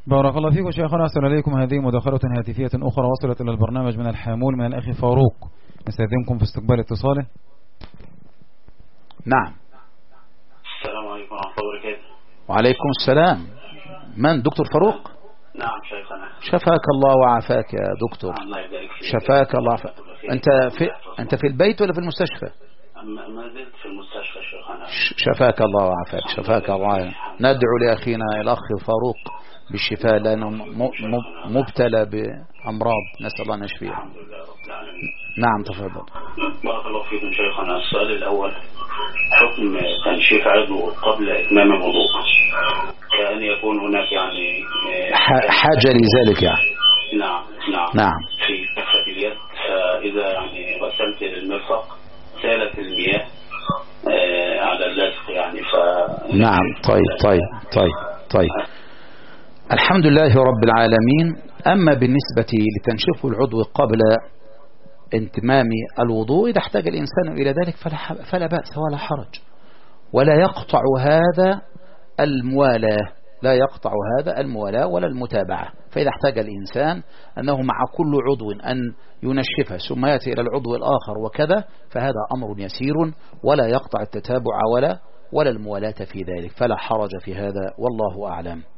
بارك الله فيكم شيخنا، أحسن إليكم. هذه مداخلة هاتفية أخرى وصلت إلى البرنامج من الحامول من الأخ فاروق، نستأذنكم في استقبال اتصاله. نعم. السلام عليكم ورحمة الله وبركاته. وعليكم السلام. من دكتور فاروق؟ نعم شيخنا. شفاك الله وعافاك يا دكتور. الله يبارك فيك. شفاك الله وعافاك. أنت في البيت ولا في المستشفى؟ ما زلت في المستشفى شيخنا. شفاك الله وعافاك. شفاك الله. ندعو لأخينا الأخ فاروق بالشفاء لأنه مبتلى بأمراض، نسأل الله أن يشفيه. الحمد لله رب العالمين. نعم تفضل. بارك الله فيكم شيخنا. السؤال الأول، حكم تنشيف عضو قبل إتمام الوضوء، كأن يكون هناك يعني حاجة لذلك يعني. نعم في كفة اليد، فإذا يعني غسلت المرفق سالت المياه على اللزق يعني نعم. طيب. الحمد لله رب العالمين. أما بالنسبة لتنشيف العضو قبل انتمام الوضوء، إذا احتاج الإنسان إلى ذلك فلا بأس ولا حرج، ولا يقطع هذا الموالاة ولا المتابعة. فإذا احتاج الإنسان أنه مع كل عضو أن ينشفه ثم يأتي إلى العضو الآخر وكذا، فهذا أمر يسير ولا يقطع التتابع ولا الموالاة في ذلك، فلا حرج في هذا، والله أعلم.